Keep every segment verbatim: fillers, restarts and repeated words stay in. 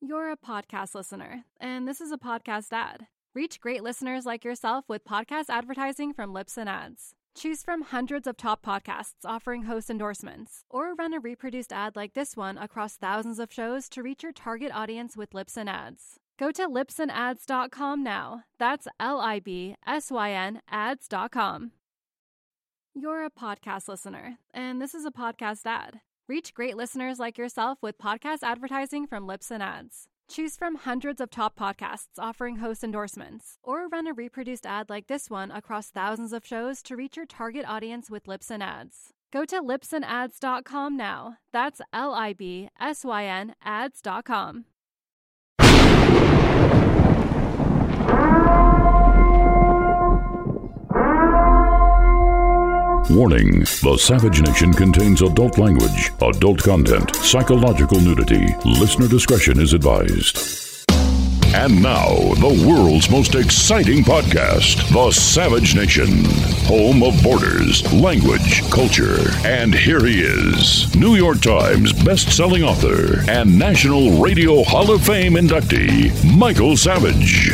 You're a podcast listener, and this is a podcast ad. Reach great listeners like yourself with podcast advertising from Libsyn Ads. Choose from hundreds of top podcasts offering host endorsements, or run a reproduced ad like this one across thousands of shows to reach your target audience with Libsyn Ads. Go to libsyn ads dot com now. That's L I B S Y N ads dot com. You're a podcast listener, and this is a podcast ad. Reach great listeners like yourself with podcast advertising from Libsyn Ads. Choose from hundreds of top podcasts offering host endorsements, or run a reproduced ad like this one across thousands of shows to reach your target audience with Libsyn Ads. Go to libsyn ads dot com now. That's L I B S Y N ads dot com. Warning, the Savage Nation contains adult language, adult content, psychological nudity. Listener discretion is advised. And now, the world's most exciting podcast, The Savage Nation, home of borders, language, culture. And here he is, New York Times best-selling author and National Radio Hall of Fame inductee, Michael Savage.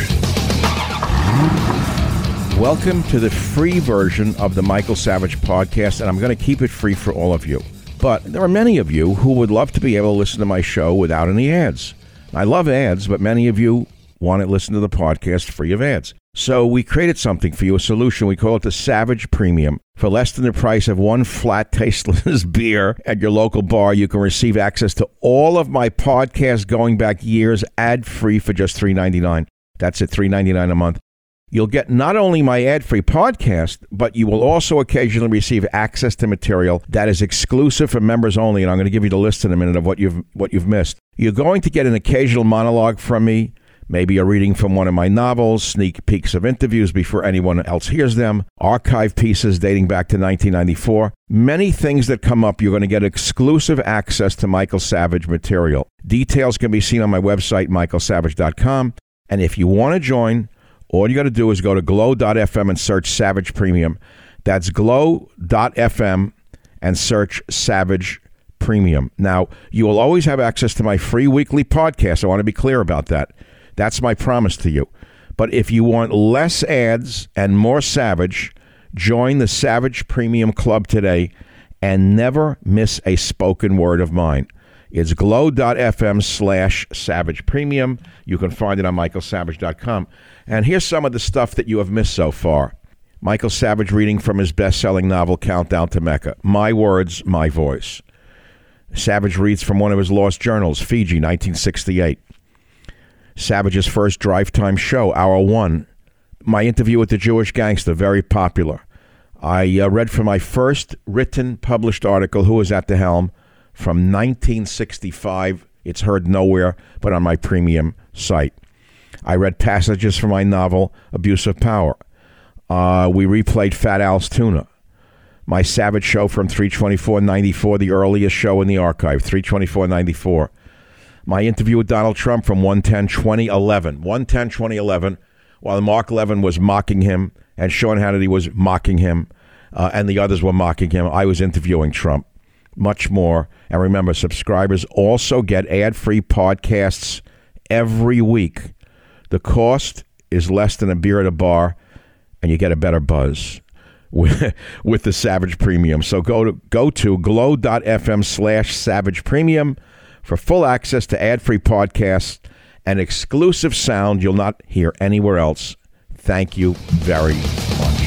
Welcome to the free version of the Michael Savage podcast, and I'm going to keep it free for all of you. But there are many of you who would love to be able to listen to my show without any ads. I love ads, but many of you want to listen to the podcast free of ads. So we created something for you, a solution. We call it the Savage Premium. For less than the price of one flat, tasteless beer at your local bar, you can receive access to all of my podcasts going back years, ad-free for just three dollars and ninety-nine cents. That's at three dollars and ninety-nine cents a month. You'll get not only my ad-free podcast, but you will also occasionally receive access to material that is exclusive for members only, and I'm going to give you the list in a minute of what you've what you've missed. You're going to get an occasional monologue from me, maybe a reading from one of my novels, sneak peeks of interviews before anyone else hears them, archive pieces dating back to nineteen ninety-four. Many things that come up, you're going to get exclusive access to Michael Savage material. Details can be seen on my website, michael savage dot com, and if you want to join, all you got to do is go to glow dot f m and search Savage Premium. That's glow dot f m and search Savage Premium. Now, you will always have access to my free weekly podcast. I want to be clear about that. That's my promise to you. But if you want less ads and more Savage, join the Savage Premium Club today and never miss a spoken word of mine. It's glow dot f m slash Savage Premium. You can find it on michael savage dot com. And here's some of the stuff that you have missed so far. Michael Savage reading from his best-selling novel, Countdown to Mecca. My words, my voice. Savage reads from one of his lost journals, Fiji, nineteen sixty-eight. Savage's first drive time show, Hour One. My interview with the Jewish gangster, very popular. I uh, read from my first written, published article, Who Was at the Helm, from nineteen sixty-five. It's heard nowhere but on my premium site. I read passages from my novel, Abuse of Power. Uh, we replayed Fat Al's Tuna. My Savage show from three twenty-four ninety-four, the earliest show in the archive, three twenty-four ninety-four. My interview with Donald Trump from one ten twenty eleven. one ten twenty eleven, while Mark Levin was mocking him and Sean Hannity was mocking him uh, and the others were mocking him, I was interviewing Trump. Much more. And remember, subscribers also get ad-free podcasts every week. The cost is less than a beer at a bar, and you get a better buzz with, with the Savage Premium. So go to go to glow dot f m slash Savage Premium for full access to ad-free podcasts and exclusive sound you'll not hear anywhere else. Thank you very much.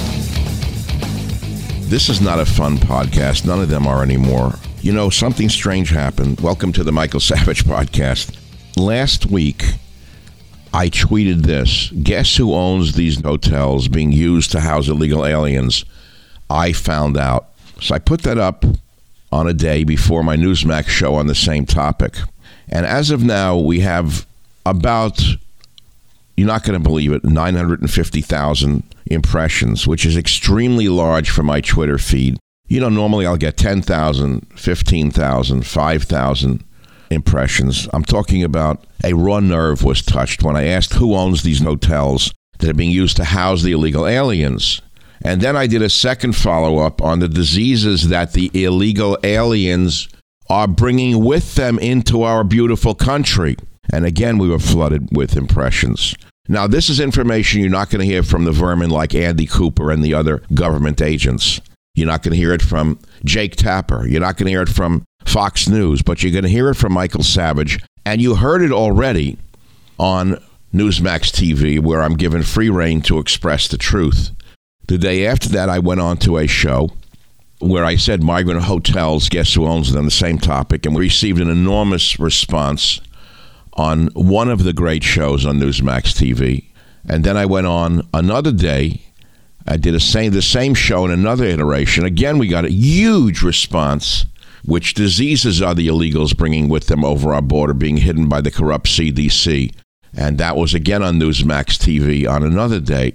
This is not a fun podcast. None of them are anymore. You know, something strange happened. Welcome to the Michael Savage podcast. Last week, I tweeted this. Guess who owns these hotels being used to house illegal aliens? I found out. So I put that up on a day before my Newsmax show on the same topic. And as of now, we have about, you're not going to believe it, nine hundred fifty thousand impressions, which is extremely large for my Twitter feed. You know, normally I'll get ten thousand, fifteen thousand, five thousand impressions. I'm talking about a raw nerve was touched when I asked who owns these hotels that are being used to house the illegal aliens. And then I did a second follow-up on the diseases that the illegal aliens are bringing with them into our beautiful country. And again, we were flooded with impressions. Now, this is information you're not going to hear from the vermin like Andy Cooper and the other government agents. You're not going to hear it from Jake Tapper. You're not going to hear it from Fox News, but you're going to hear it from Michael Savage. And you heard it already on Newsmax T V, where I'm given free rein to express the truth. The day after that, I went on to a show where I said migrant hotels, guess who owns them, the same topic, and we received an enormous response on one of the great shows on Newsmax T V. And then I went on another day. I did a same, the same show in another iteration. Again, we got a huge response. Which diseases are the illegals bringing with them over our border, being hidden by the corrupt C D C? And that was again on Newsmax T V on another day.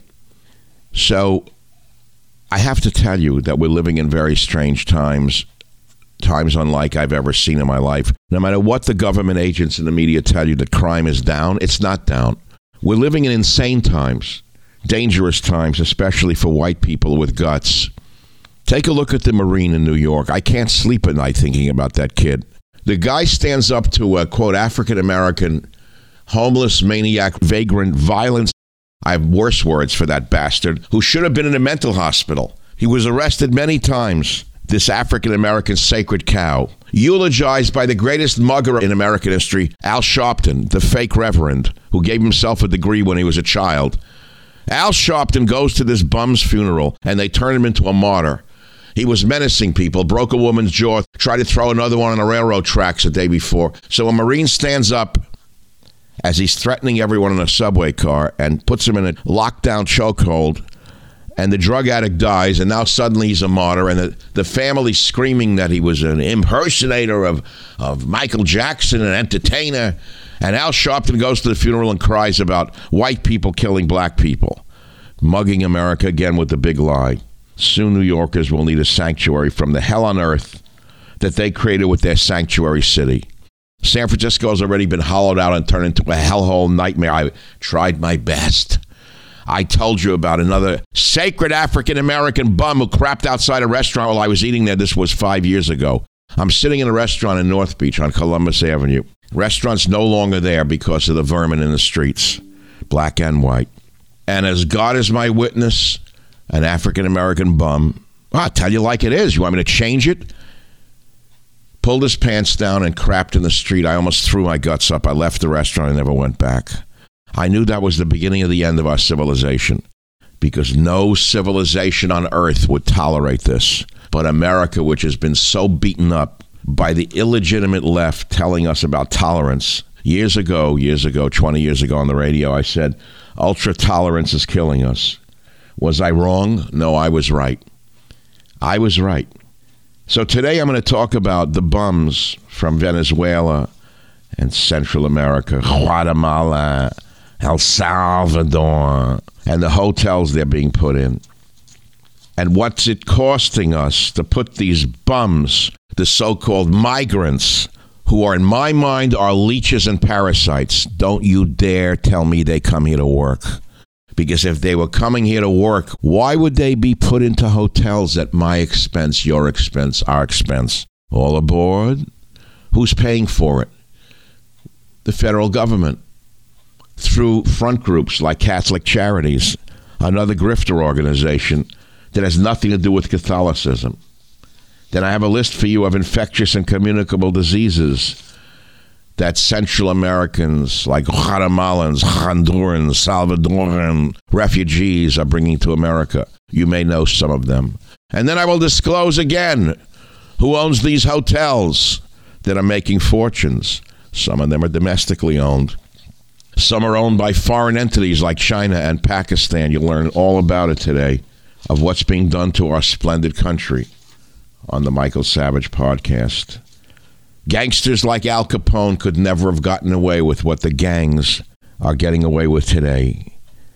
So I have to tell you that we're living in very strange times, times unlike I've ever seen in my life. No matter what the government agents and the media tell you that crime is down, it's not down. We're living in insane times, dangerous times, especially for white people with guts. Take a look at the Marine in New York. I can't sleep at night thinking about that kid. The guy stands up to a, quote, African-American, homeless, maniac, vagrant, violence. I have worse words for that bastard, who should have been in a mental hospital. He was arrested many times, this African-American sacred cow, eulogized by the greatest mugger in American history, Al Sharpton, the fake reverend, who gave himself a degree when he was a child. Al Sharpton goes to this bum's funeral, and they turn him into a martyr. He was menacing people, broke a woman's jaw, tried to throw another one on the railroad tracks the day before. So a Marine stands up as he's threatening everyone in a subway car and puts him in a lockdown chokehold, and the drug addict dies, and now suddenly he's a martyr, and the, the family's screaming that he was an impersonator of, of Michael Jackson, an entertainer. And Al Sharpton goes to the funeral and cries about white people killing black people, mugging America again with the big lie. Soon New Yorkers will need a sanctuary from the hell on earth that they created with their sanctuary city. San Francisco has already been hollowed out and turned into a hellhole nightmare. I tried my best. I told you about another sacred African-American bum who crapped outside a restaurant while I was eating there. This was five years ago. I'm sitting in a restaurant in North Beach on Columbus Avenue. Restaurant's no longer there because of the vermin in the streets, black and white. And as God is my witness, an African-American bum, I'll tell you like it is. You want me to change it? Pulled his pants down and crapped in the street. I almost threw my guts up. I left the restaurant and never went back. I knew that was the beginning of the end of our civilization, because no civilization on earth would tolerate this. But America, which has been so beaten up by the illegitimate left telling us about tolerance. Years ago, years ago, twenty years ago on the radio, I said, ultra tolerance is killing us. Was I wrong? No, I was right. I was right. So today I'm going to talk about the bums from Venezuela and Central America, Guatemala, El Salvador, and the hotels they're being put in. And what's it costing us to put these bums, the so-called migrants, who are in my mind are leeches and parasites. Don't you dare tell me they come here to work. Because if they were coming here to work, why would they be put into hotels at my expense, your expense, our expense? All aboard? Who's paying for it? The federal government. Through front groups like Catholic Charities, another grifter organization that has nothing to do with Catholicism. Then I have a list for you of infectious and communicable diseases that Central Americans like Guatemalans, Hondurans, Salvadoran refugees are bringing to America. You may know some of them. And then I will disclose again who owns these hotels that are making fortunes. Some of them are domestically owned. Some are owned by foreign entities like China and Pakistan. You'll learn all about it today, of what's being done to our splendid country on the Michael Savage podcast. Gangsters like Al Capone could never have gotten away with what the gangs are getting away with today.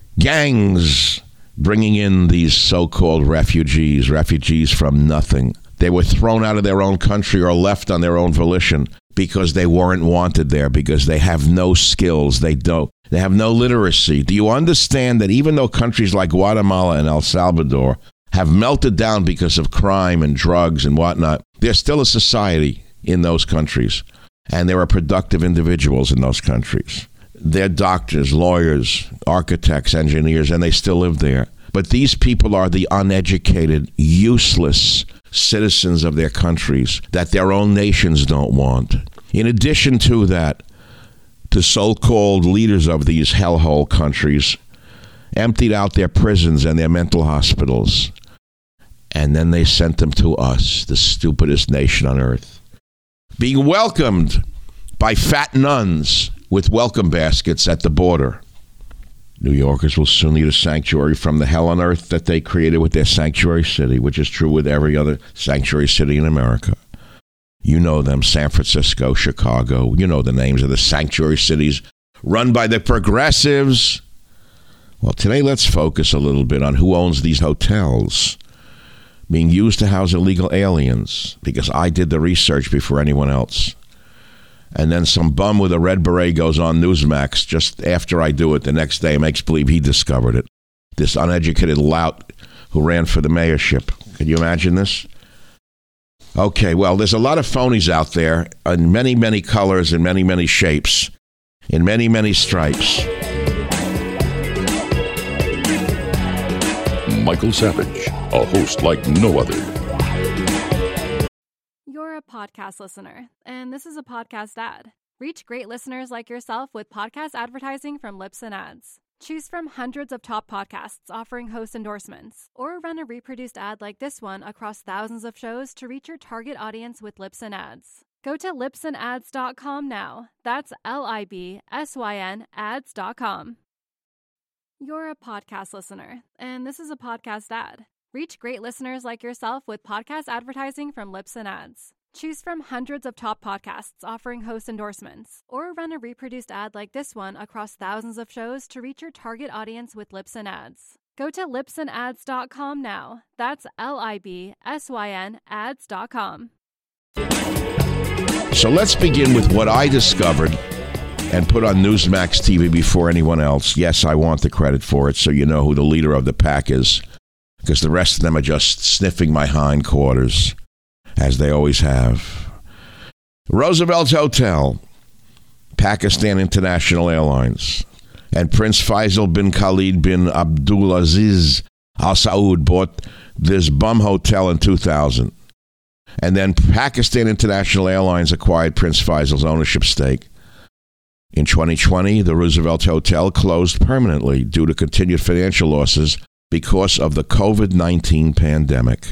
Gangs bringing in these so-called refugees, refugees from nothing. They were thrown out of their own country or left on their own volition because they weren't wanted there, because they have no skills, they don't, they have no literacy. Do you understand that even though countries like Guatemala and El Salvador have melted down because of crime and drugs and whatnot, there's still a society in those countries. And there are productive individuals in those countries. They're doctors, lawyers, architects, engineers, and they still live there. But these people are the uneducated, useless citizens of their countries that their own nations don't want. In addition to that, the so-called leaders of these hellhole countries emptied out their prisons and their mental hospitals. And then they sent them to us, the stupidest nation on earth, being welcomed by fat nuns with welcome baskets at the border. New Yorkers will soon need a sanctuary from the hell on earth that they created with their sanctuary city, which is true with every other sanctuary city in America. You know them, San Francisco, Chicago. You know the names of the sanctuary cities run by the progressives. Well, today let's focus a little bit on who owns these hotels being used to house illegal aliens, because I did the research before anyone else. And then some bum with a red beret goes on Newsmax just after I do it the next day and makes believe he discovered it. This uneducated lout who ran for the mayorship. Can you imagine this? Okay, well, there's a lot of phonies out there in many, many colors and many, many shapes, in many, many stripes. Michael Savage, a host like no other. You're a podcast listener, and this is a podcast ad. Reach great listeners like yourself with podcast advertising from Libsyn Ads. Choose from hundreds of top podcasts offering host endorsements, or run a reproduced ad like this one across thousands of shows to reach your target audience with Libsyn Ads. Go to libsyn ads dot com now. That's L I B S Y N ads dot com. You're a podcast listener, and this is a podcast ad. Reach great listeners like yourself with podcast advertising from Libsyn Ads. Choose from hundreds of top podcasts offering host endorsements, or run a reproduced ad like this one across thousands of shows to reach your target audience with Libsyn Ads. Go to libsyn ads dot com now. That's L I B S Y N ads dot com. So let's begin with what I discovered and put on Newsmax T V before anyone else. Yes, I want the credit for it, so you know who the leader of the pack is, because the rest of them are just sniffing my hindquarters, as they always have. Roosevelt Hotel, Pakistan International Airlines, and Prince Faisal bin Khalid bin Abdulaziz Al Saud bought this bum hotel in two thousand. And then Pakistan International Airlines acquired Prince Faisal's ownership stake. In twenty twenty, the Roosevelt Hotel closed permanently due to continued financial losses because of the covid nineteen pandemic.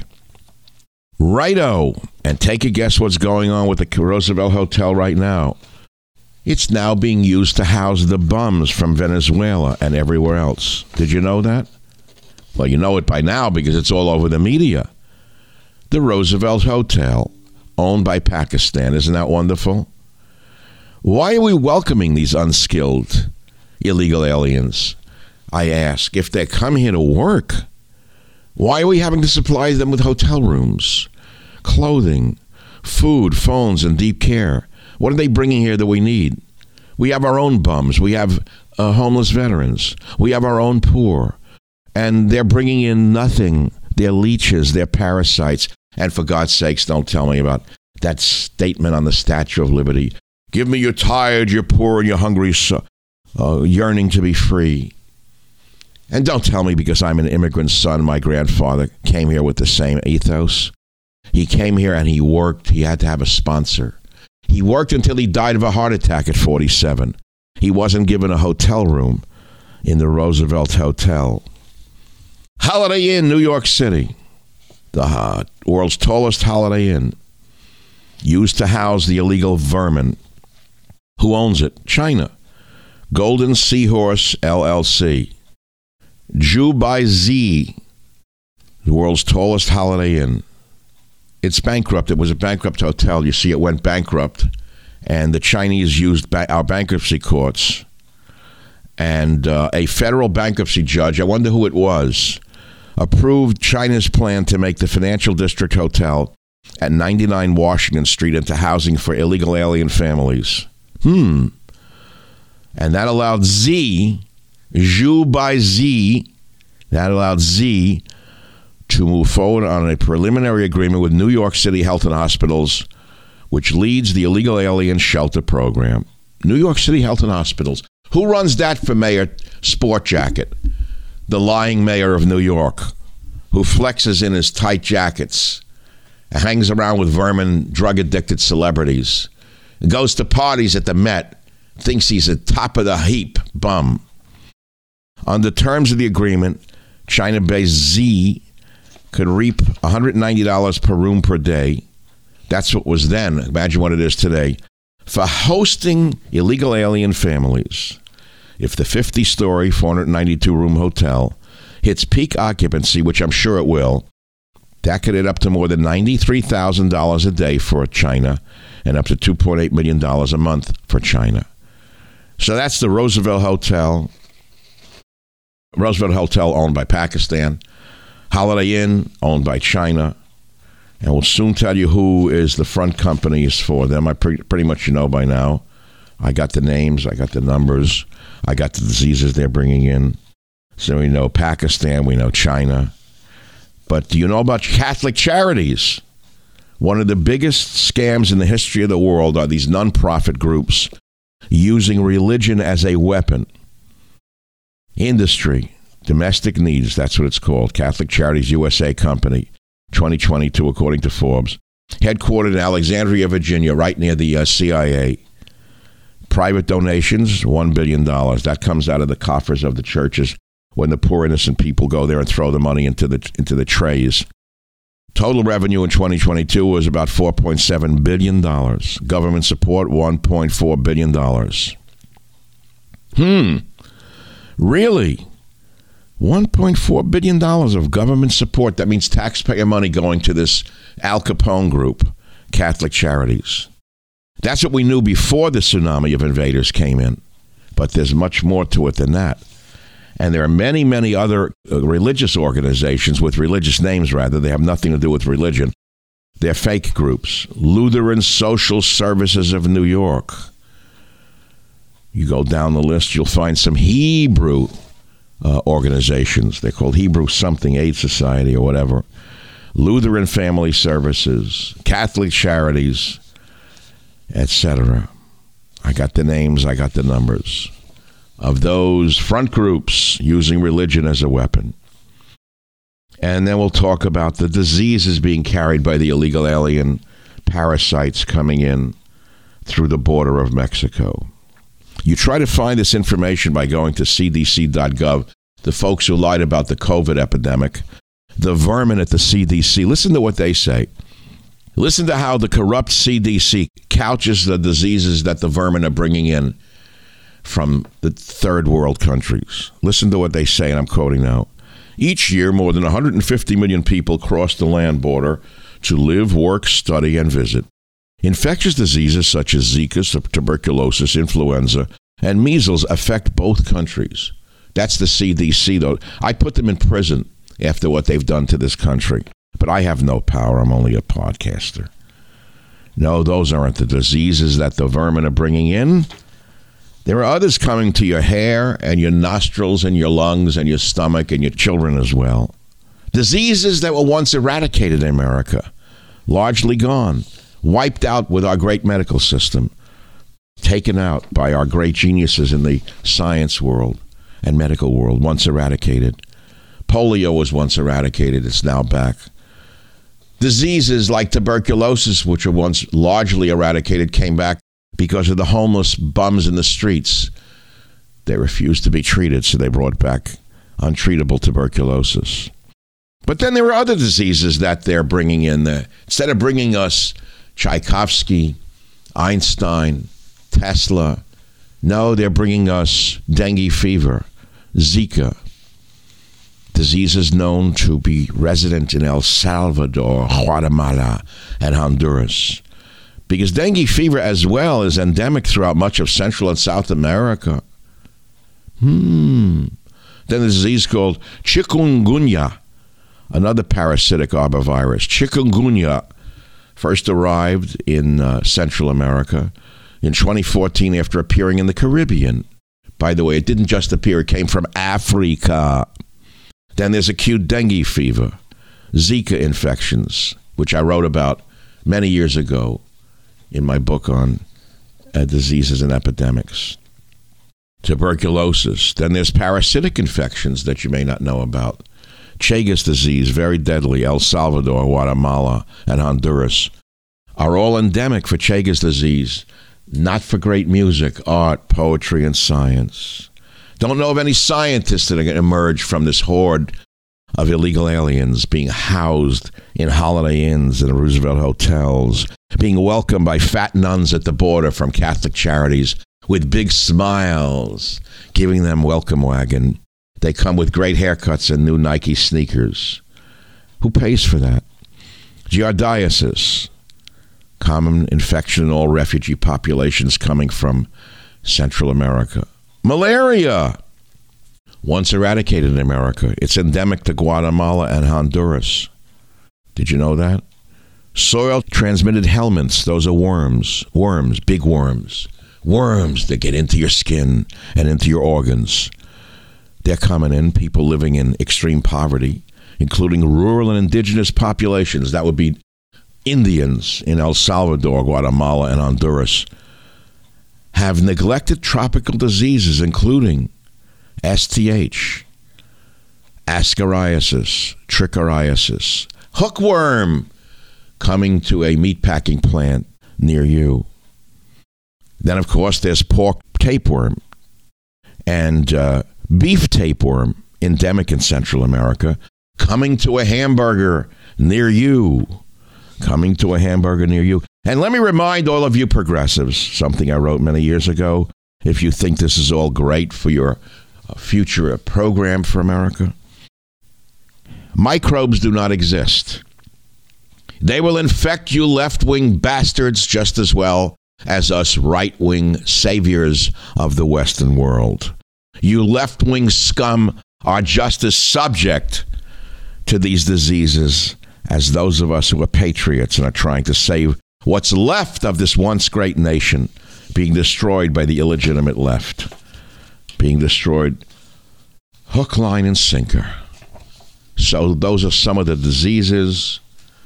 Righto. And take a guess what's going on with the Roosevelt Hotel right now. It's now being used to house the bums from Venezuela and everywhere else. Did you know that? Well, you know it by now because it's all over the media. The Roosevelt Hotel, owned by Pakistan. Isn't that wonderful? Why are we welcoming these unskilled illegal aliens? I ask. If they come here to work, why are we having to supply them with hotel rooms, clothing, food, phones, and deep care? What are they bringing here that we need? We have our own bums. We have uh, homeless veterans. We have our own poor. And they're bringing in nothing. They're leeches. They're parasites. And for God's sakes, don't tell me about that statement on the Statue of Liberty. Give me you're tired, you're poor, and you're hungry, so, uh, yearning to be free. And don't tell me because I'm an immigrant son, my grandfather came here with the same ethos. He came here and he worked. He had to have a sponsor. He worked until he died of a heart attack at forty-seven. He wasn't given a hotel room in the Roosevelt Hotel. Holiday Inn, New York City. The uh, world's tallest Holiday Inn. Used to house the illegal vermin. Who owns it? China. Golden Seahorse, L L C. Jew by Z, the world's tallest Holiday Inn. It's bankrupt. It was a bankrupt hotel. You see, it went bankrupt, and the Chinese used ba- our bankruptcy courts. And uh, a federal bankruptcy judge, I wonder who it was, approved China's plan to make the Financial District Hotel at ninety-nine Washington Street into housing for illegal alien families. Hmm. And that allowed Z, Zhu by Z, that allowed Z to move forward on a preliminary agreement with New York City Health and Hospitals, which leads the illegal alien shelter program. New York City Health and Hospitals. Who runs that for Mayor Sport Jacket? The lying mayor of New York, who flexes in his tight jackets, hangs around with vermin, drug-addicted celebrities, goes to parties at the Met, thinks he's a top-of-the-heap bum. Under terms of the agreement, China-based Z could reap one hundred ninety dollars per room per day. That's what was then. Imagine what it is today. For hosting illegal alien families. If the fifty-story, four hundred ninety-two room hotel hits peak occupancy, which I'm sure it will, that could add up to more than ninety-three thousand dollars a day for China and up to two point eight million dollars a month for China. So that's the Roosevelt Hotel. Roosevelt Hotel owned by Pakistan. Holiday Inn owned by China. And we'll soon tell you who is the front companies for them. I pre- pretty much know by now. I got the names. I got the numbers. I got the diseases they're bringing in. So we know Pakistan. We know China. But do you know about Catholic Charities? One of the biggest scams in the history of the world are these nonprofit groups using religion as a weapon. Industry, domestic needs, that's what it's called. Catholic Charities U S A Company, twenty twenty-two, according to Forbes. Headquartered in Alexandria, Virginia, right near the uh, C I A. Private donations, one billion dollars. That comes out of the coffers of the churches when the poor innocent people go there and throw the money into the into the trays. Total revenue in twenty twenty-two was about four point seven billion dollars. Government support, one point four billion dollars. Hmm. Really? one point four billion dollars of government support. That means taxpayer money going to this Al Capone group, Catholic Charities. That's what we knew before the tsunami of invaders came in. But there's much more to it than that. And there are many, many other uh, religious organizations with religious names, rather. They have nothing to do with religion. They're fake groups. Lutheran Social Services of New York. You go down the list, you'll find some Hebrew uh, organizations. They're called Hebrew something, Aid Society or whatever. Lutheran Family Services, Catholic Charities, et cetera. I got the names, I got the numbers of those front groups using religion as a weapon. And then we'll talk about the diseases being carried by the illegal alien parasites coming in through the border of Mexico. You try to find this information by going to C D C dot gov. The folks who lied about the COVID epidemic, the vermin at the C D C, listen to what they say. Listen to how the corrupt C D C couches the diseases that the vermin are bringing in from the third world countries. Listen to what they say, and I'm quoting now. Each year, more than one hundred fifty million people cross the land border to live, work, study, and visit. Infectious diseases such as Zika, tuberculosis, influenza, and measles affect both countries. That's the C D C, though. I put them in prison after what they've done to this country. But I have no power. I'm only a podcaster. No, those aren't the diseases that the vermin are bringing in. There are others coming to your hair and your nostrils and your lungs and your stomach and your children as well. Diseases that were once eradicated in America, largely gone, wiped out with our great medical system, taken out by our great geniuses in the science world and medical world, once eradicated. Polio was once eradicated. It's now back. Diseases like tuberculosis, which were once largely eradicated, came back because of the homeless bums in the streets. They refused to be treated, so they brought back untreatable tuberculosis. But then there are other diseases that they're bringing in. The, instead of bringing us Tchaikovsky, Einstein, Tesla, no, they're bringing us dengue fever, Zika, diseases known to be resident in El Salvador, Guatemala, and Honduras. Because dengue fever as well is endemic throughout much of Central and South America. Hmm. Then a disease called chikungunya, another parasitic arbovirus. Chikungunya first arrived in uh, Central America in twenty fourteen after appearing in the Caribbean. By the way, it didn't just appear, it came from Africa. Then there's acute dengue fever, Zika infections, which I wrote about many years ago in my book on uh, diseases and epidemics. Tuberculosis. Then there's parasitic infections that you may not know about. Chagas disease, very deadly. El Salvador, Guatemala, and Honduras are all endemic for Chagas disease, not for great music, art, poetry, and science. Don't know of any scientists that are going to emerge from this horde of illegal aliens being housed in Holiday Inns and Roosevelt hotels, being welcomed by fat nuns at the border from Catholic Charities with big smiles, giving them welcome wagon. They come with great haircuts and new Nike sneakers. Who pays for that? Giardiasis, common infection in all refugee populations coming from Central America. Malaria, once eradicated in America. It's endemic to Guatemala and Honduras. Did you know that? Soil-transmitted helminths, those are worms. Worms, big worms. Worms that get into your skin and into your organs. They're coming in, people living in extreme poverty, including rural and indigenous populations. That would be Indians in El Salvador, Guatemala, and Honduras, have neglected tropical diseases, including S T H, ascariasis, trichoriasis, hookworm, coming to a meatpacking plant near you. Then, of course, there's pork tapeworm and uh, beef tapeworm, endemic in Central America, coming to a hamburger near you. Coming to a hamburger near you. And let me remind all of you progressives, something I wrote many years ago, if you think this is all great for your uh, future program for America. Microbes do not exist. They will infect you left-wing bastards just as well as us right-wing saviors of the Western world. You left-wing scum are just as subject to these diseases as those of us who are patriots and are trying to save what's left of this once great nation being destroyed by the illegitimate left, being destroyed hook, line, and sinker. So those are some of the diseases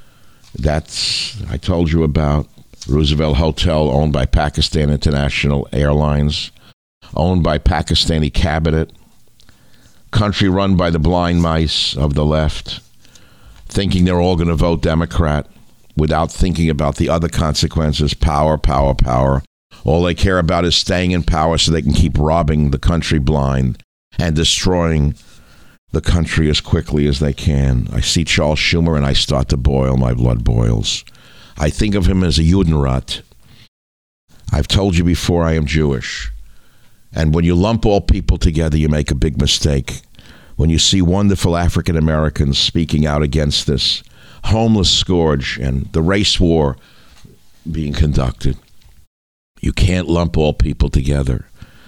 that I told you about. Roosevelt Hotel, owned by Pakistan International Airlines, owned by Pakistani cabinet, country run by the blind mice of the left, thinking they're all going to vote Democrat without thinking about the other consequences. Power, power, power. All they care about is staying in power so they can keep robbing the country blind and destroying the country as quickly as they can. I see Charles Schumer and I start to boil. My blood boils. I think of him as a Judenrat. I've told you before, I am Jewish. And when you lump all people together, you make a big mistake. When you see wonderful African Americans speaking out against this homeless scourge and the race war being conducted, you can't lump all people together.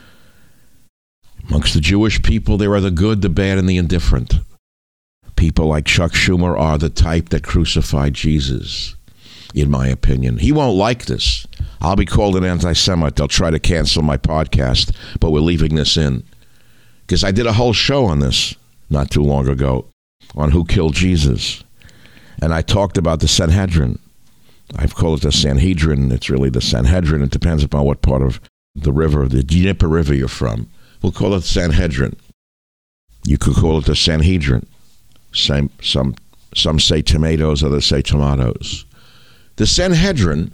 Amongst the Jewish people, there are the good, the bad, and the indifferent. People like Chuck Schumer are the type that crucified Jesus, in my opinion. He won't like this. I'll be called an anti-Semite. They'll try to cancel my podcast, but we're leaving this in. Because I did a whole show on this not too long ago on who killed Jesus. And I talked about the Sanhedrin. I've called it the Sanhedrin. It's really the Sanhedrin. It depends upon what part of the river, the Dnieper River you're from. We'll call it Sanhedrin. You could call it the Sanhedrin. Same, some, some say tomatoes, others say tomatoes. The Sanhedrin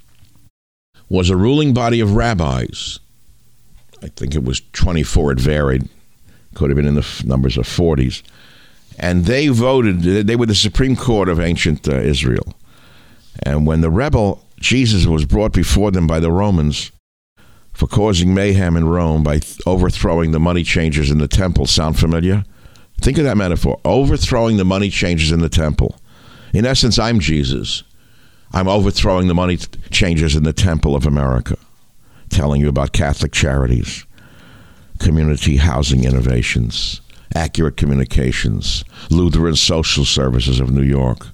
was a ruling body of rabbis. I think it was twenty-four. It varied. Could have been in the f- numbers of forties. And they voted. They were the Supreme Court of ancient uh, Israel. And when the rebel Jesus was brought before them by the Romans for causing mayhem in Rome by th- overthrowing the money changers in the temple. Sound familiar? Think of that metaphor. Overthrowing the money changers in the temple. In essence, I'm Jesus. I'm overthrowing the money t- changers in the temple of America. Telling you about Catholic Charities, community housing innovations, Accurate Communications, Lutheran Social Services of New York.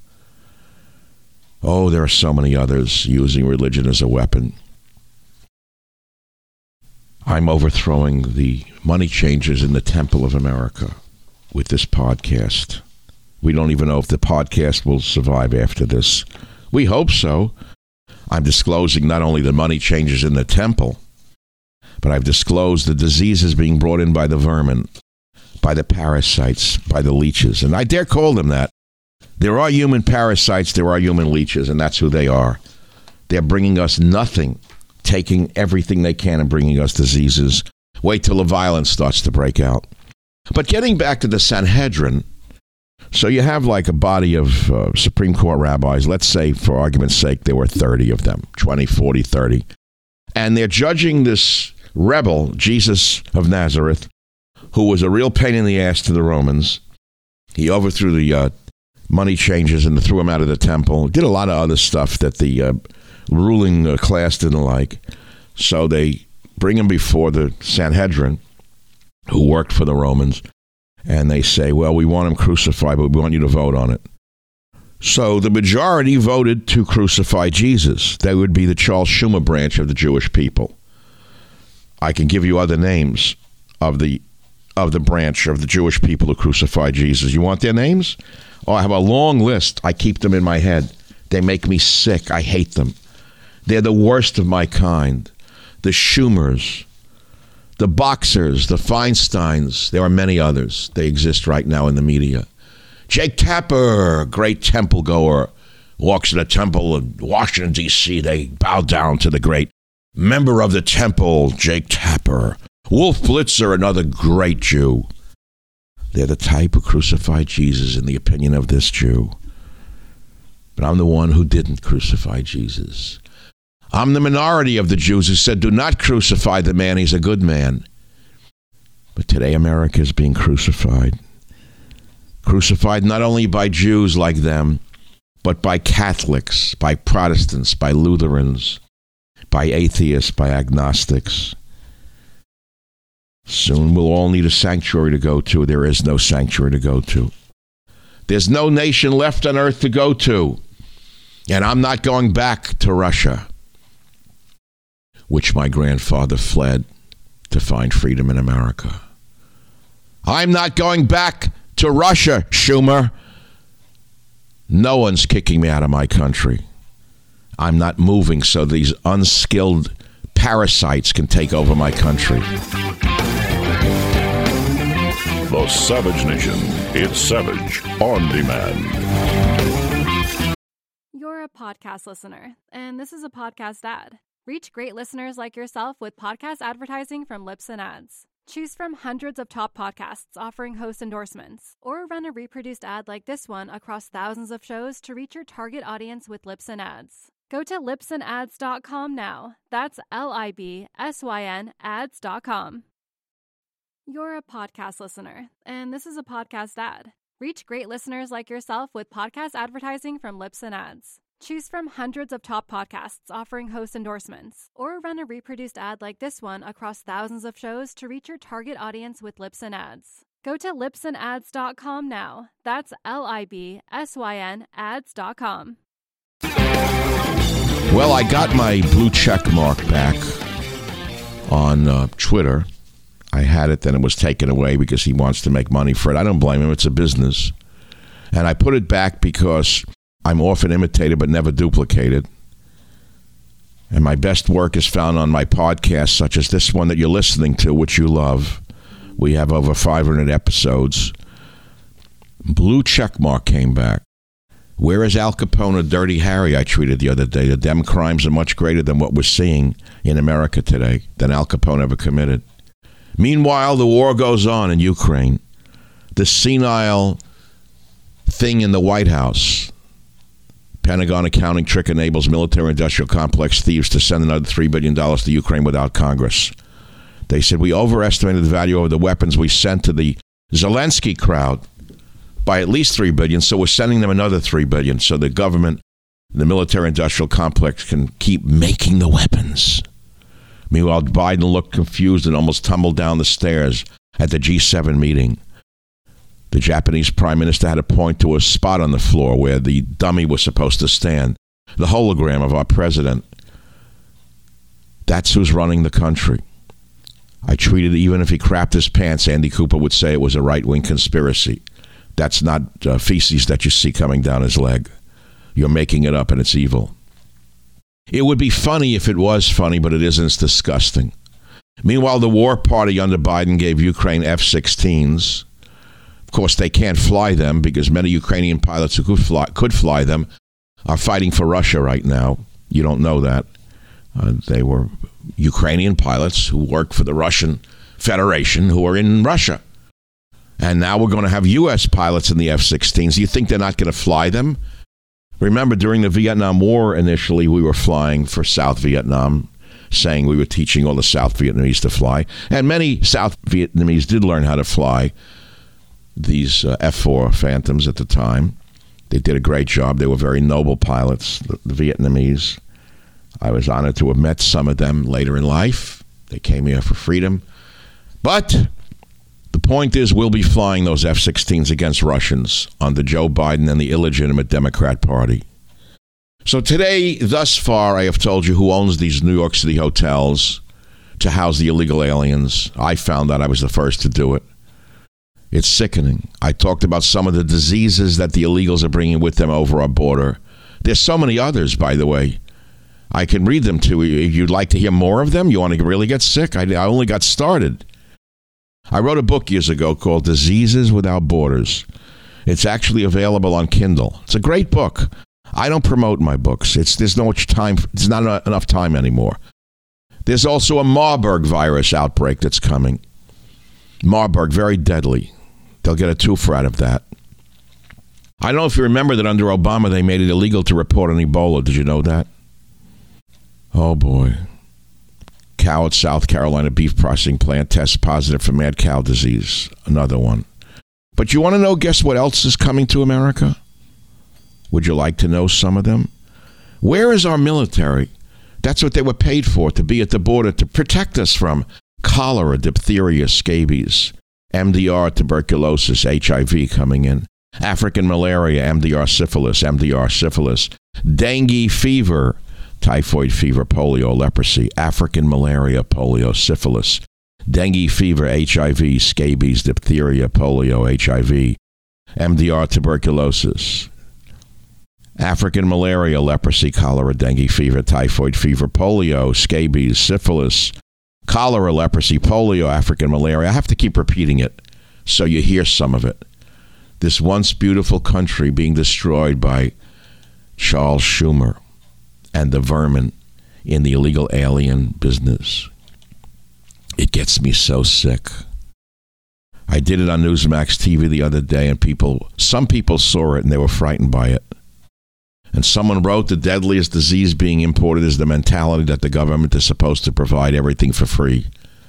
Oh, there are so many others using religion as a weapon. I'm overthrowing the money changers in the temple of America with this podcast. We don't even know if the podcast will survive after this. We hope so. I'm disclosing not only the money changers in the temple, but I've disclosed the diseases being brought in by the vermin, by the parasites, by the leeches. And I dare call them that. There are human parasites, there are human leeches, and that's who they are. They're bringing us nothing, taking everything they can and bringing us diseases. Wait till the violence starts to break out. But getting back to the Sanhedrin, so you have like a body of uh, Supreme Court rabbis. Let's say, for argument's sake, there were thirty of them, twenty, forty, thirty. And they're judging this rebel, Jesus of Nazareth, who was a real pain in the ass to the Romans. He overthrew the uh, money changers and threw him out of the temple. Did a lot of other stuff that the uh, ruling uh, class didn't like. So they bring him before the Sanhedrin, who worked for the Romans, and they say, well, we want him crucified, but we want you to vote on it. So the majority voted to crucify Jesus. They would be the Charles Schumer branch of the Jewish people. I can give you other names of the of the branch of the Jewish people who crucified Jesus. You want their names? Oh, I have a long list. I keep them in my head. They make me sick. I hate them. They're the worst of my kind. The Schumers, the Boxers, the Feinsteins. There are many others. They exist right now in the media. Jake Tapper, great temple goer, walks in a temple in Washington, D C They bow down to the great member of the temple, Jake Tapper. Wolf Blitzer, another great Jew. They're the type who crucified Jesus in the opinion of this Jew. But I'm the one who didn't crucify Jesus. I'm the minority of the Jews who said, do not crucify the man, he's a good man. But today America is being crucified. Crucified not only by Jews like them, but by Catholics, by Protestants, by Lutherans, by atheists, by agnostics. Soon we'll all need a sanctuary to go to. There is no sanctuary to go to. There's no nation left on earth to go to. And I'm not going back to Russia, which my grandfather fled to find freedom in America. I'm not going back to Russia, Schumer. No one's kicking me out of my country. I'm not moving so these unskilled parasites can take over my country. The Savage Nation. It's Savage on Demand. You're a podcast listener, and this is a podcast ad. Reach great listeners like yourself with podcast advertising from Libsyn Ads. Choose from hundreds of top podcasts offering host endorsements, or run a reproduced ad like this one across thousands of shows to reach your target audience with Libsyn Ads. Go to libsyn ads dot com now. That's L I B S Y N ads dot com. You're a podcast listener, and this is a podcast ad. Reach great listeners like yourself with podcast advertising from Libsyn Ads. Choose from hundreds of top podcasts offering host endorsements, or run a reproduced ad like this one across thousands of shows to reach your target audience with Libsyn Ads. Go to libsyn ads dot com now. That's L I B S Y N ads dot com. Well, I got my blue check mark back on uh, Twitter. I had it, then it was taken away because he wants to make money for it. I don't blame him. It's a business. And I put it back because I'm often imitated but never duplicated. And my best work is found on my podcasts, such as this one that you're listening to, which you love. We have over five hundred episodes. Blue checkmark came back. Where is Al Capone or Dirty Harry I tweeted the other day? The dem crimes are much greater than what we're seeing in America today, than Al Capone ever committed. Meanwhile, the war goes on in Ukraine. The senile thing in the White House. Pentagon accounting trick enables military-industrial complex thieves to send another three billion dollars to Ukraine without Congress. They said, we overestimated the value of the weapons we sent to the Zelensky crowd by at least three billion dollars, so we're sending them another three billion dollars so the government, the military-industrial complex, can keep making the weapons. Meanwhile, Biden looked confused and almost tumbled down the stairs at the G seven meeting. The Japanese prime minister had to point to a spot on the floor where the dummy was supposed to stand, the hologram of our president. That's who's running the country. I tweeted, even if he crapped his pants, Andy Cooper would say it was a right-wing conspiracy. That's not uh, feces that you see coming down his leg. You're making it up, and it's evil. It would be funny if it was funny, but it isn't. It's disgusting. Meanwhile, the war party under Biden gave Ukraine F sixteens. Of course, they can't fly them because many Ukrainian pilots who could fly, could fly them are fighting for Russia right now. You don't know that. Uh, they were Ukrainian pilots who worked for the Russian Federation who are in Russia. And now we're going to have U S pilots in the F sixteens. You think they're not going to fly them? Remember, during the Vietnam War, initially, we were flying for South Vietnam, saying we were teaching all the South Vietnamese to fly. And many South Vietnamese did learn how to fly these uh, F four Phantoms at the time. They did a great job. They were very noble pilots, the, the Vietnamese. I was honored to have met some of them later in life. They came here for freedom. But the point is, we'll be flying those F sixteens against Russians under Joe Biden and the illegitimate Democrat Party. So today, thus far, I have told you who owns these New York City hotels to house the illegal aliens. I found out I was the first to do it. It's sickening. I talked about some of the diseases that the illegals are bringing with them over our border. There's so many others, by the way. I can read them to you. If you'd like to hear more of them, you want to really get sick? I, I only got started. I wrote a book years ago called Diseases Without Borders. It's actually available on Kindle. It's a great book. I don't promote my books. It's there's no much time. There's not enough time anymore. There's also a Marburg virus outbreak that's coming. Marburg, very deadly. They'll get a twofer out of that. I don't know if you remember that under Obama, they made it illegal to report on Ebola. Did you know that? Oh, boy. Cow at South Carolina beef processing plant tests positive for mad cow disease. Another one. But you want to know, guess what else is coming to America? Would you like to know some of them? Where is our military? That's what they were paid for, to be at the border to protect us from cholera, diphtheria, scabies, M D R, tuberculosis, H I V coming in, African malaria, M D R syphilis, M D R syphilis, dengue fever, typhoid fever, polio, leprosy, African malaria, polio, syphilis, dengue fever, H I V, scabies, diphtheria, polio, H I V, M D R, tuberculosis, African malaria, leprosy, cholera, dengue fever, typhoid fever, polio, scabies, syphilis, cholera, leprosy, polio, African malaria. I have to keep repeating it so you hear some of it. This once beautiful country being destroyed by Charles Schumer and the vermin in the illegal alien business. It gets me so sick. I did it on Newsmax T V the other day, and people, some people saw it and they were frightened by it. And someone wrote, the deadliest disease being imported is the mentality that the government is supposed to provide everything for free.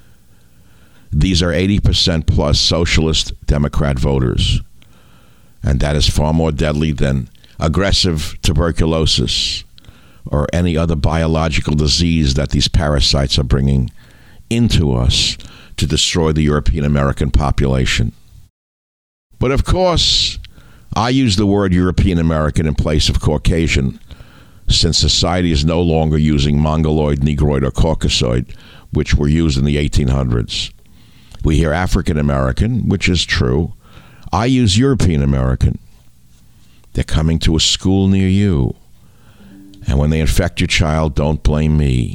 These are eighty percent plus socialist Democrat voters. And that is far more deadly than aggressive tuberculosis or any other biological disease that these parasites are bringing into us to destroy the European American population. But of course, I use the word European American in place of Caucasian, since society is no longer using Mongoloid, Negroid, or Caucasoid, which were used in the eighteen hundreds. We hear African American, which is true. I use European American. They're coming to a school near you. And when they infect your child, don't blame me.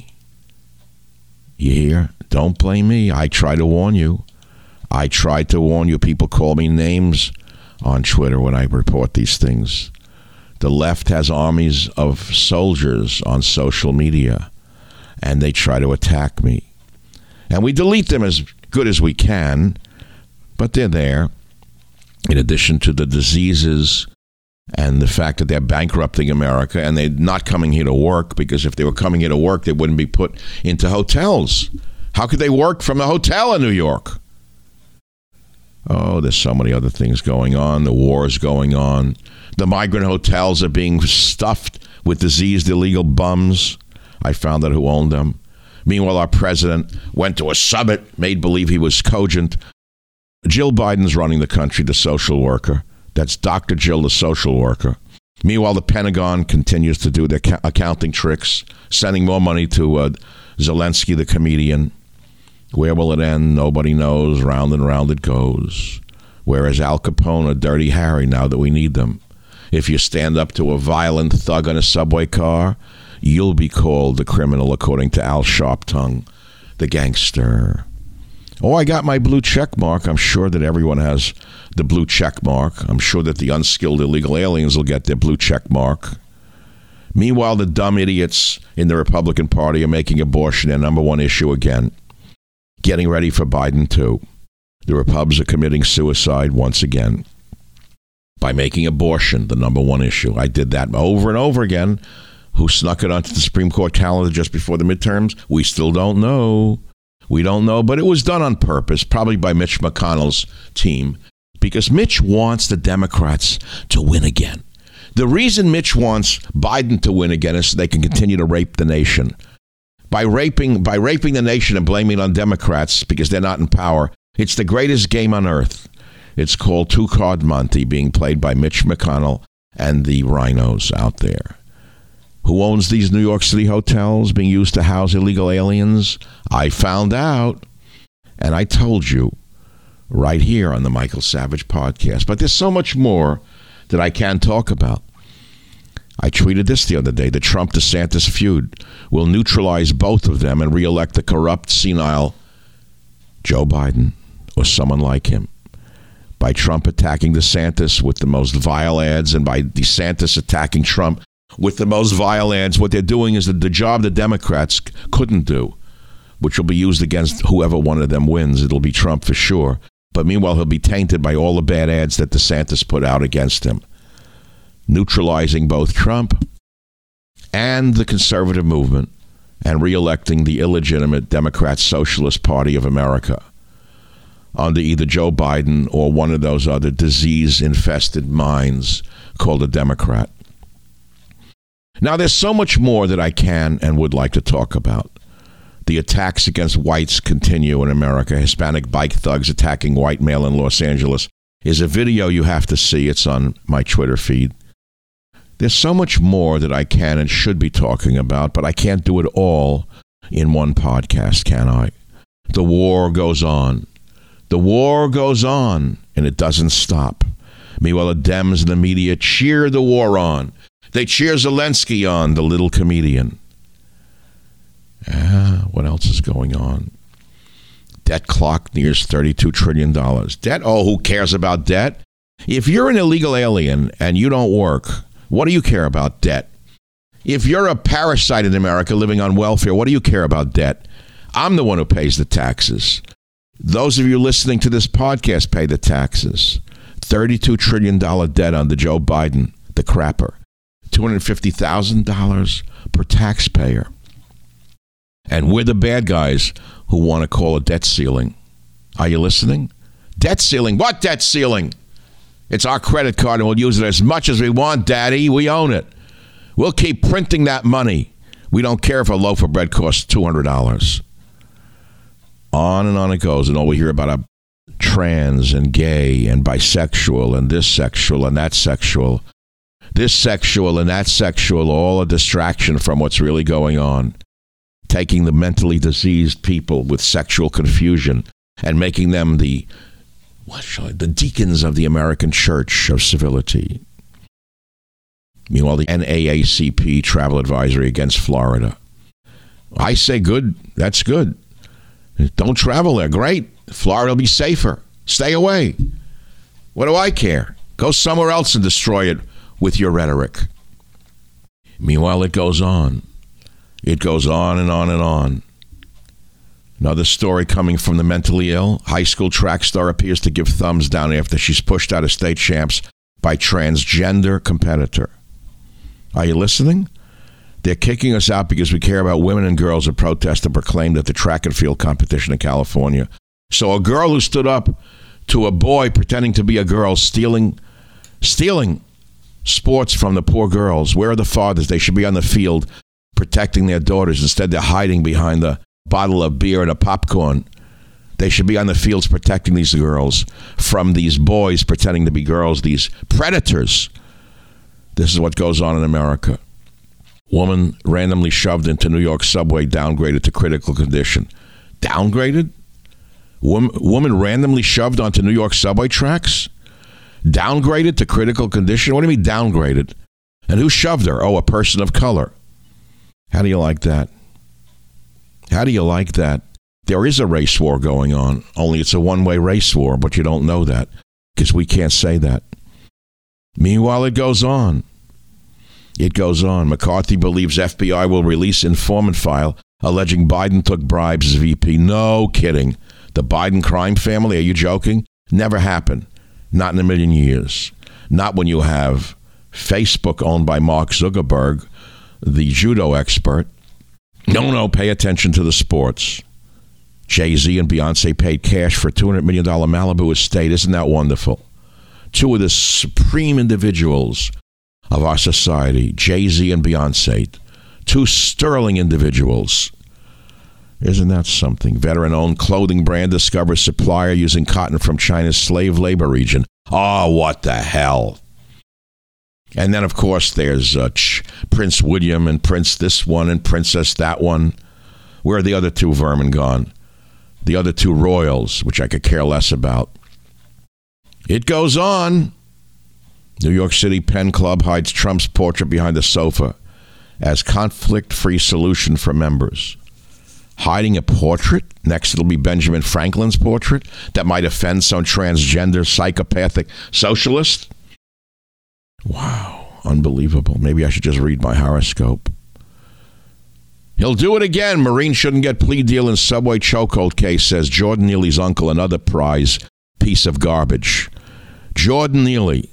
You hear? Don't blame me. I try to warn you. I tried to warn you. People call me names on Twitter when I report these things. The left has armies of soldiers on social media, and they try to attack me. And we delete them as good as we can, but they're there. In addition to the diseases and the fact that they're bankrupting America, and they're not coming here to work, because if they were coming here to work, they wouldn't be put into hotels. How could they work from a hotel in New York? Oh, there's so many other things going on. The war is going on. The migrant hotels are being stuffed with diseased illegal bums. I found out who owned them. Meanwhile, our president went to a summit, made believe he was cogent. Jill Biden's running the country, the social worker. That's Doctor Jill, the social worker. Meanwhile, the Pentagon continues to do their ca- accounting tricks, sending more money to uh, Zelensky, the comedian. Where will it end? Nobody knows. Round and round it goes. Whereas Al Capone or Dirty Harry, now that we need them. If you stand up to a violent thug in a subway car, you'll be called the criminal, according to Al Sharptongue, the gangster. Oh, I got my blue check mark. I'm sure that everyone has the blue check mark. I'm sure that the unskilled illegal aliens will get their blue check mark. Meanwhile, the dumb idiots in the Republican Party are making abortion their number one issue again. Getting ready for Biden, too. The Repubs are committing suicide once again by making abortion the number one issue. I did that over and over again. Who snuck it onto the Supreme Court calendar just before the midterms? We still don't know. We don't know, but it was done on purpose, probably by Mitch McConnell's team, because Mitch wants the Democrats to win again. The reason Mitch wants Biden to win again is so they can continue to rape the nation. By raping, by raping the nation and blaming it on Democrats because they're not in power, it's the greatest game on earth. It's called Two-Card Monte, being played by Mitch McConnell and the rhinos out there. Who owns these New York City hotels being used to house illegal aliens? I found out, and I told you right here on the Michael Savage podcast. But there's so much more that I can talk about. I tweeted this the other day. The Trump-DeSantis feud will neutralize both of them and reelect the corrupt, senile Joe Biden or someone like him. By Trump attacking DeSantis with the most vile ads, and by DeSantis attacking Trump with the most vile ads, what they're doing is the, the job the Democrats c- couldn't do, which will be used against whoever one of them wins. It'll be Trump for sure. But meanwhile, he'll be tainted by all the bad ads that DeSantis put out against him, neutralizing both Trump and the conservative movement and reelecting the illegitimate Democrat Socialist Party of America under either Joe Biden or one of those other disease-infested minds called a Democrat. Now, there's so much more that I can and would like to talk about. The attacks against whites continue in America. Hispanic bike thugs attacking white male in Los Angeles is a video you have to see. It's on my Twitter feed. There's so much more that I can and should be talking about, but I can't do it all in one podcast, can I? The war goes on. The war goes on, and it doesn't stop. Meanwhile, the Dems and the media cheer the war on. They cheer Zelensky on, the little comedian. Ah, what else is going on? Debt clock nears thirty-two trillion dollars. Debt? Oh, who cares about debt? If you're an illegal alien and you don't work, what do you care about debt? If you're a parasite in America living on welfare, what do you care about debt? I'm the one who pays the taxes. Those of you listening to this podcast pay the taxes. thirty-two trillion dollars debt on the Joe Biden, the crapper. two hundred fifty thousand dollars per taxpayer. And we're the bad guys who want to call a debt ceiling. Are you listening? Debt ceiling? What debt ceiling? It's our credit card and we'll use it as much as we want, Daddy. We own it. We'll keep printing that money. We don't care if a loaf of bread costs two hundred dollars. On and on it goes. And all we hear about are trans and gay and bisexual and this sexual and that sexual. This sexual and that sexual, all a distraction from what's really going on. Taking the mentally diseased people with sexual confusion and making them the, what shall I, the deacons of the American Church of Civility. Meanwhile, the N double A C P travel advisory against Florida. I say good, that's good. Don't travel there, great. Florida will be safer. Stay away. What do I care? Go somewhere else and destroy it with your rhetoric. Meanwhile, it goes on. It goes on and on and on. Another story coming from the mentally ill. High school track star appears to give thumbs down after she's pushed out of state champs by transgender competitor. Are you listening? They're kicking us out because we care about women and girls who protest and proclaimed at the track and field competition in California. So a girl who stood up to a boy pretending to be a girl, stealing, stealing sports from the poor girls. Where are the fathers? They should be on the field protecting their daughters. Instead, they're hiding behind the bottle of beer and a popcorn. They should be on the fields protecting these girls from these boys pretending to be girls, these predators. This is what goes on in America. Woman randomly shoved into New York subway, downgraded to critical condition. Downgraded? Woman, woman randomly shoved onto New York subway tracks? Downgraded to critical condition? What do you mean downgraded? And who shoved her? Oh, a person of color. How do you like that? How do you like that? There is a race war going on, only it's a one-way race war, but you don't know that because we can't say that. Meanwhile, it goes on. It goes on. McCarthy believes F B I will release informant file alleging Biden took bribes as V P. No kidding. The Biden crime family, are you joking? Never happened. Not in a million years. Not when you have Facebook owned by Mark Zuckerberg, the judo expert. No, no, pay attention to the sports. Jay-Z and Beyonce paid cash for a two hundred million dollars Malibu estate. Isn't that wonderful? Two of the supreme individuals of our society, Jay-Z and Beyonce. Two sterling individuals. Isn't that something? Veteran-owned clothing brand discovers supplier using cotton from China's slave labor region. Oh, what the hell? And then, of course, there's uh, Ch- Prince William and Prince this one and Princess that one. Where are the other two vermin gone? The other two royals, which I could care less about. It goes on. New York City Pen Club hides Trump's portrait behind the sofa as conflict-free solution for members. Hiding a portrait? Next it'll be Benjamin Franklin's portrait that might offend some transgender psychopathic socialist? Wow, unbelievable. Maybe I should just read my horoscope. He'll do it again. Marine shouldn't get plea deal in subway chokehold case, says Jordan Neely's uncle, another prize piece of garbage. Jordan Neely.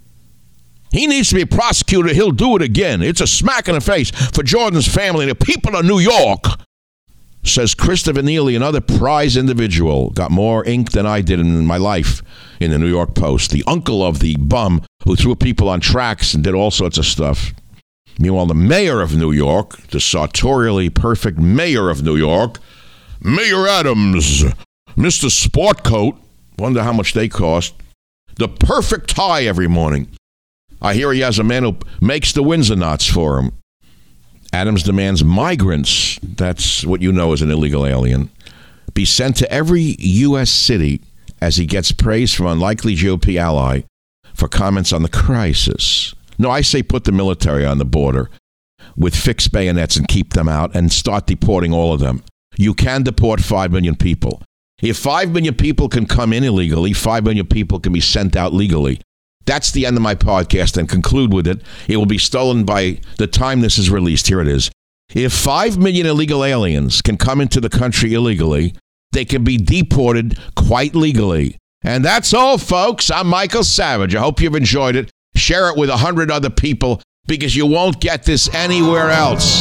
He needs to be prosecuted. He'll do it again. It's a smack in the face for Jordan's family and the people of New York, says Christopher Neely, another prize individual. Got more ink than I did in my life in the New York Post. The uncle of the bum who threw people on tracks and did all sorts of stuff. Meanwhile, the mayor of New York, the sartorially perfect mayor of New York, Mayor Adams, Mister Sportcoat, wonder how much they cost, the perfect tie every morning. I hear he has a man who makes the Windsor knots for him. Adams demands migrants, that's what you know as an illegal alien, be sent to every U S city as he gets praise from unlikely G O P ally for comments on the crisis. No, I say put the military on the border with fixed bayonets and keep them out and start deporting all of them. You can deport five million people. If five million people can come in illegally, five million people can be sent out legally. That's the end of my podcast, and conclude with it. It will be stolen by the time this is released. Here it is. If five million illegal aliens can come into the country illegally, they can be deported quite legally. And that's all, folks. I'm Michael Savage. I hope you've enjoyed it. Share it with a hundred other people because you won't get this anywhere else.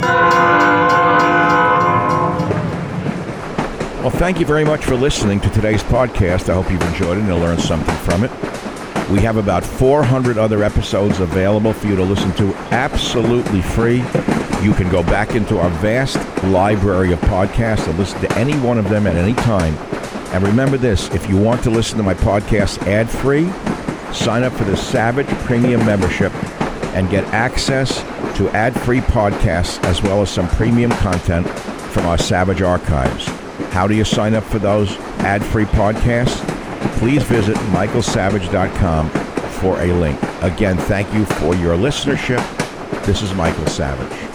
Well, thank you very much for listening to today's podcast. I hope you've enjoyed it and you'll learn something from it. We have about four hundred other episodes available for you to listen to absolutely free. You can go back into our vast library of podcasts and listen to any one of them at any time. And remember this, if you want to listen to my podcast ad-free, sign up for the Savage Premium membership and get access to ad-free podcasts as well as some premium content from our Savage archives. How do you sign up for those ad-free podcasts? Please visit michael savage dot com for a link. Again, thank you for your listenership. This is Michael Savage.